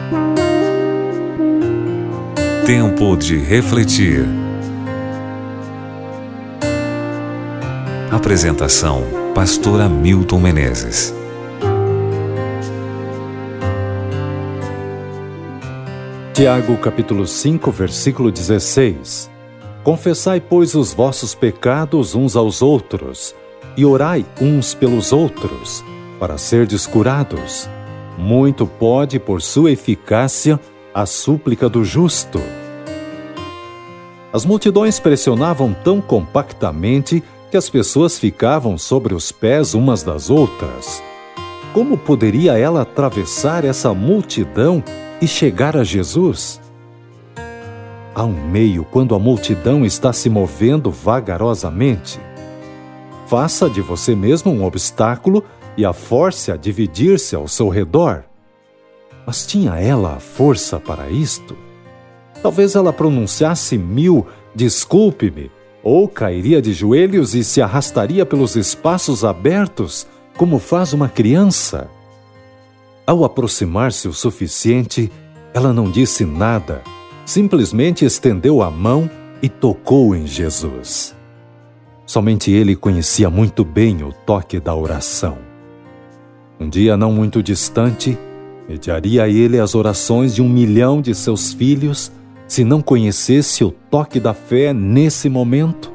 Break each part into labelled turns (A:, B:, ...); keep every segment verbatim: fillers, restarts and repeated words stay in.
A: Tempo de refletir. Apresentação: Pastor Hamilton Menezes.
B: Tiago capítulo cinco, versículo dezesseis. Confessai, pois, os vossos pecados uns aos outros, e orai uns pelos outros, para serdes curados. Muito pode, por sua eficácia, a súplica do justo. As multidões pressionavam tão compactamente que as pessoas ficavam sobre os pés umas das outras. Como poderia ela atravessar essa multidão e chegar a Jesus? Há um meio quando a multidão está se movendo vagarosamente. Faça de você mesmo um obstáculo e a force a dividir-se ao seu redor. Mas tinha ela a força para isto? Talvez ela pronunciasse mil "desculpe-me", ou cairia de joelhos e se arrastaria pelos espaços abertos, como faz uma criança. Ao aproximar-se o suficiente, ela não disse nada, simplesmente estendeu a mão e tocou em Jesus. Somente ele conhecia muito bem o toque da oração. Um dia não muito distante, mediaria ele as orações de um milhão de seus filhos, se não conhecesse o toque da fé nesse momento?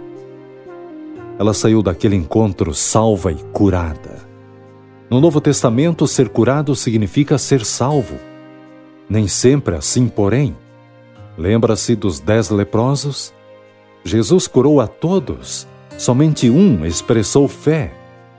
B: Ela saiu daquele encontro salva e curada. No Novo Testamento, ser curado significa ser salvo. Nem sempre assim, porém. Lembra-se dos dez leprosos? Jesus curou a todos, somente um expressou fé.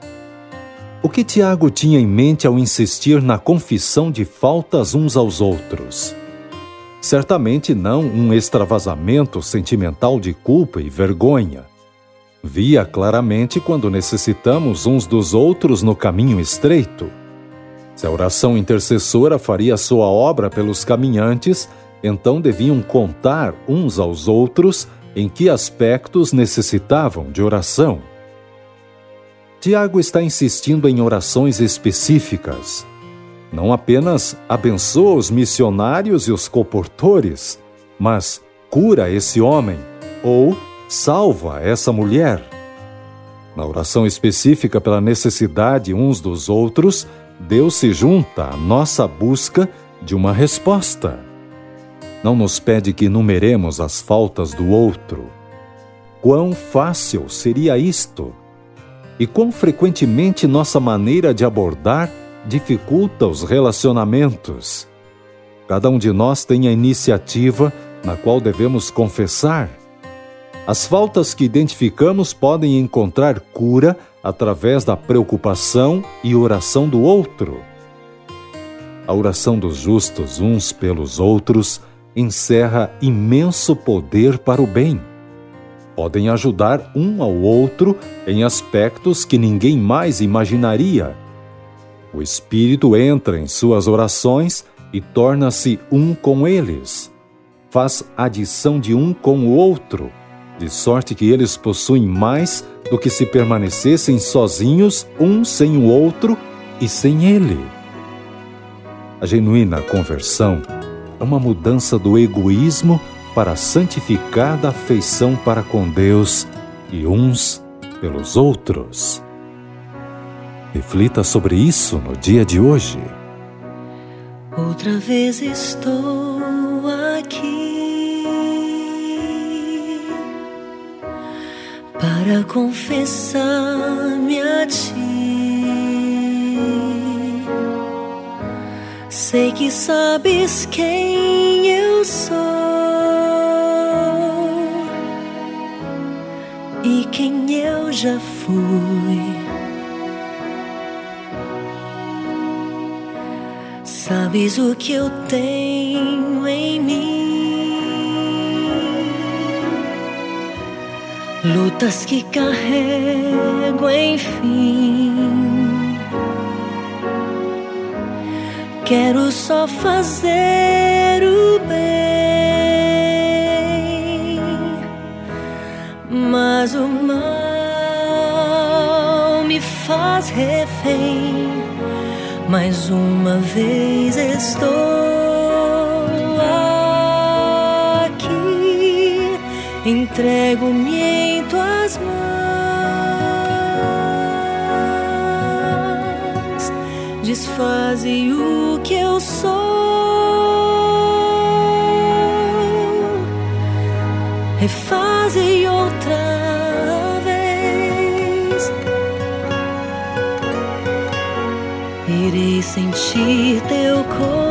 B: O que Tiago tinha em mente ao insistir na confissão de faltas uns aos outros? Certamente não um extravasamento sentimental de culpa e vergonha. Via claramente quando necessitamos uns dos outros no caminho estreito. Se a oração intercessora faria sua obra pelos caminhantes, então deviam contar uns aos outros em que aspectos necessitavam de oração. Tiago está insistindo em orações específicas. Não apenas abençoa os missionários e os colportores, mas cura esse homem ou salva essa mulher. Na oração específica pela necessidade uns dos outros, Deus se junta à nossa busca de uma resposta. Não nos pede que enumeremos as faltas do outro. Quão fácil seria isto? E quão frequentemente nossa maneira de abordar dificulta os relacionamentos. Cada um de nós tem a iniciativa na qual devemos confessar. As faltas que identificamos podem encontrar cura através da preocupação e oração do outro. A oração dos justos uns pelos outros encerra imenso poder para o bem. Podem ajudar um ao outro em aspectos que ninguém mais imaginaria. O Espírito entra em suas orações e torna-se um com eles. Faz adição de um com o outro, de sorte que eles possuem mais do que se permanecessem sozinhos, um sem o outro e sem ele. A genuína conversão é uma mudança do egoísmo para a santificada afeição para com Deus e uns pelos outros. Reflita sobre isso no dia de hoje.
C: Outra vez estou aqui para confessar-me a ti. Sei que sabes quem eu sou e quem eu já fui. Sabes o que eu tenho em mim, lutas que carrego, enfim. Quero só fazer o bem, mas o mal me faz refém. Mais uma vez estou sou. Refaze outra vez. Irei sentir teu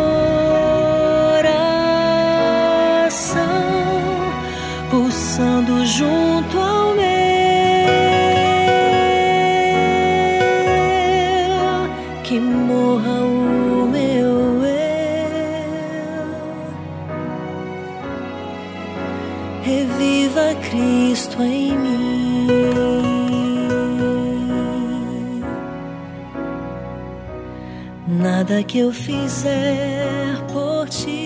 C: coração pulsando junto ao meu. Que morra o meu eu. Reviva Cristo em mim. Nada que eu fizer por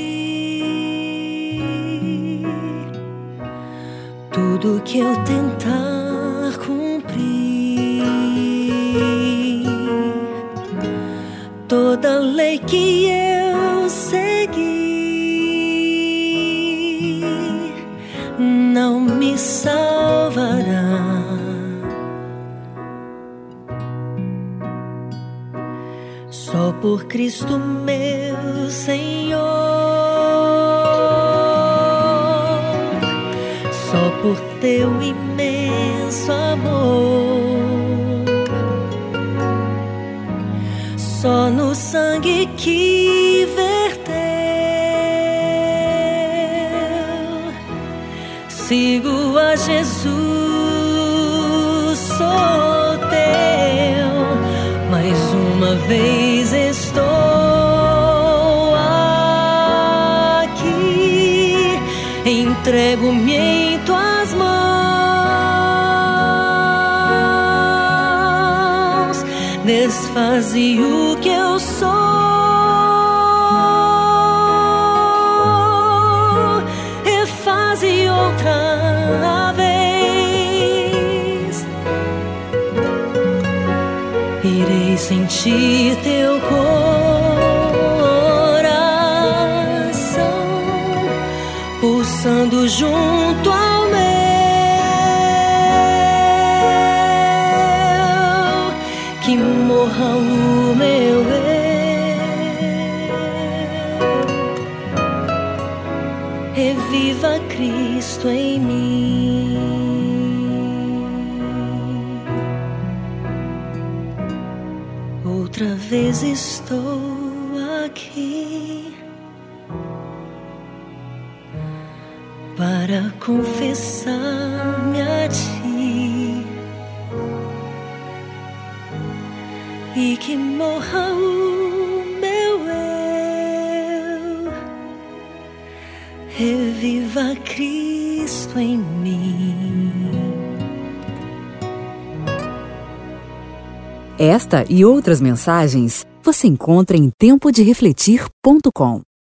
C: ti, tudo que eu tentar cumprir, toda lei que eu seguir não me salvará. Só por Cristo meu Senhor, só por teu imenso amor, só no sangue que verteu, sigo a Jesus, sou teu. Mais uma vez estou aqui, entrego-me em tuas mãos, desfaze o que eu sou, refaze outra vez. Irei sentir teu coração pulsando junto ao meu. Que morra o meu eu. Reviva Cristo em mim. Outra vez estou aqui para confessar-me a ti, e que morra o meu eu, reviva Cristo em mim.
D: Esta e outras mensagens você encontra em tempo de refletir ponto com.